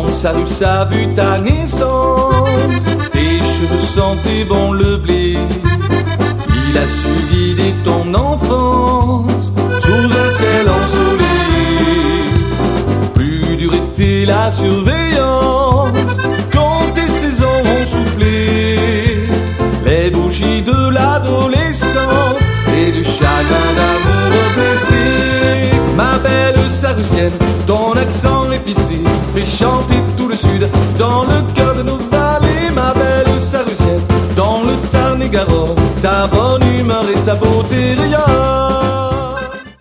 Sarus a vu ta naissance, tes cheveux sentaient bon le blé. Il a su guider ton enfance sous un ciel ensoleillé. Plus dur était la surveillance quand tes saisons ont soufflé. Les bougies de l'adolescence et du chagrin d'amour blessé. Ma belle Sarusienne, ton accent épicé fait chanter tout le sud dans le